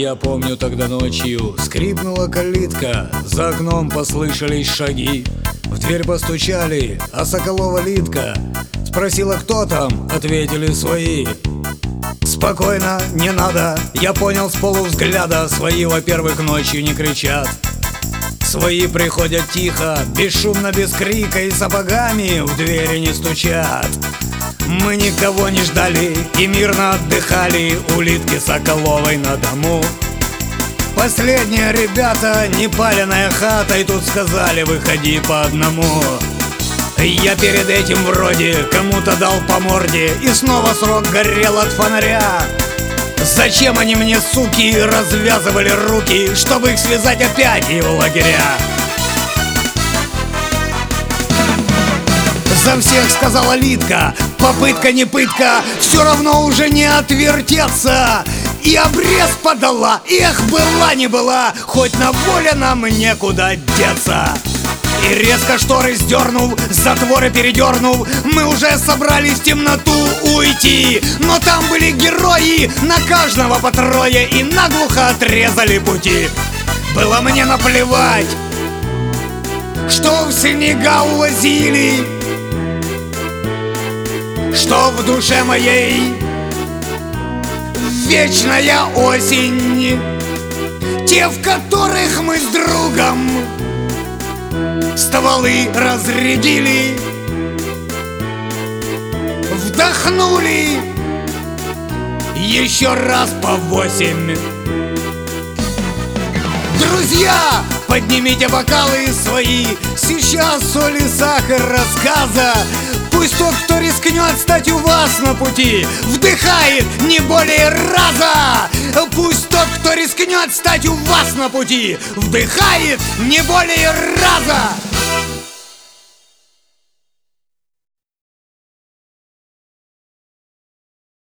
я помню, тогда ночью скрипнула калитка, за окном послышались шаги. В дверь постучали, а Соколова Лидка спросила, кто там, ответили свои. Спокойно, не надо, я понял с полувзгляда, свои, во-первых, ночью не кричат. Свои приходят тихо, бесшумно, без крика, и сапогами в двери не стучат. Мы никого не ждали и мирно отдыхали у Лидки Соколовой на дому. Последние ребята, непаленная хата, и тут сказали: выходи по одному. Я перед этим вроде кому-то дал по морде, и снова срок горел от фонаря. Зачем они мне, суки, развязывали руки, чтобы их связать опять и в лагеря? За всех сказала Лидка, попытка не пытка, все равно уже не отвертеться. И обрез подала, эх, была не была, хоть на воле нам некуда деться. И резко шторы сдернув, затворы передернув, мы уже собрались в темноту уйти. Но там были герои, на каждого по трое, и наглухо отрезали пути. Было мне наплевать, что в снега увозили, что в душе моей вечная осень. Те, в которых мы с другом стволы разрядили, вдохнули еще раз по 8. Друзья, поднимите бокалы свои, сейчас соль и сахар рассказа. Пусть тот, кто рискнет стать у вас на пути, вдыхает не более раза. Пусть тот, кто рискнет стать у вас на пути, вдыхает не более раза.